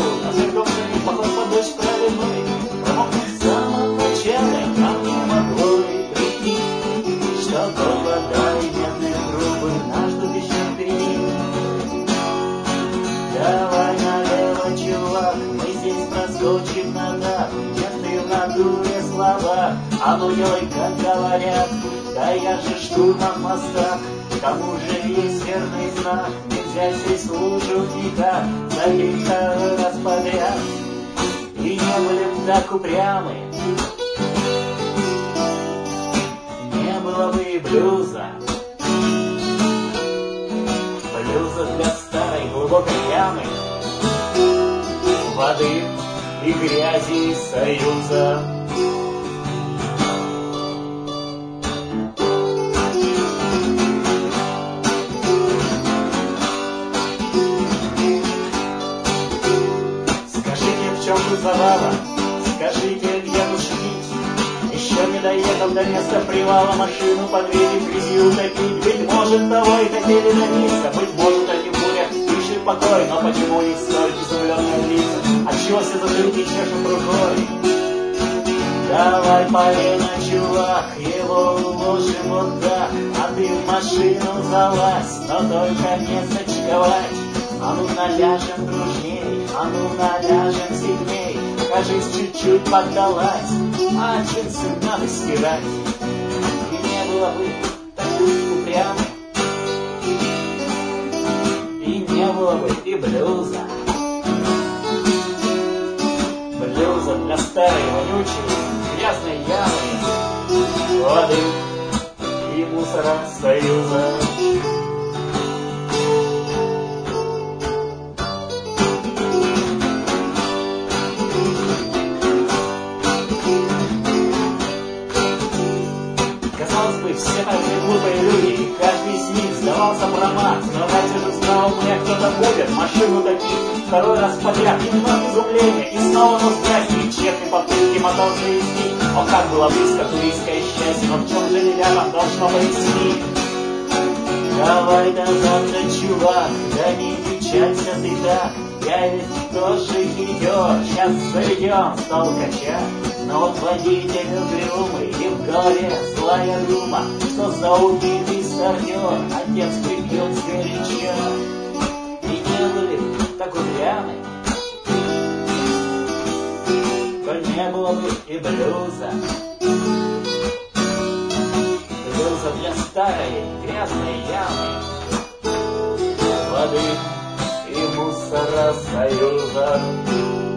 на торговцами поход под дождь проливной. Промокнуть в самом начале нам не могло и прийти, что под водой медные трубы наш ждут еще впереди. Давай налево, чувак, мы здесь проскочим на дах, где ты в натуре слова, а ну делай, как говорят. Да я же штурман в мостах, к тому же есть верный знак, нельзя здесь лужу никак, забить второй раз подряд. И не были б так упрямы, не было бы и блюза. Блюза для старой глубокой ямы, воды и грязи союза. Забава, скажите, где душить? Еще не доехав до места привала, машину подвели, в грязи утопить. Быть может, того и хотели добиться, быть может, эти бурях ищут покой, но почему у них столь изумленные лица? Отчего все затылки чешут рукой? Давай полено, чувак, его уложим вот так, а ты в машину залазь, но только не зачковать. А ну наляжем дружней, а ну наляжем сильней, кажись, чуть-чуть поддалась, а джинсы надо стирать. И не было бы так упрямой, и не было бы и блюза. Блюза для старой вонючей грязной ямы, воды и мусора союза. Все такие глупые люди, и каждый из них сдавался промат. Но раньше же знал мне, кто-то будет машину топить второй раз подряд. И немного изумления, и снова ну здрасте, и тщетные попытки мотор завести. О, как было близко туристское счастье, но в чем же не рядом должно пояснить? Давай до завтра, чувак, да не печалься ты так. Я ведь тоже хитер, сейчас заведем с толкача. Но вот водитель угрюмый, и в голове злая дума, что за убитый стартер отец прибьет сгоряча. И не были так упрямы, то не было бы и блюза. Блюза для старой грязной ямы, воды и мусора союза.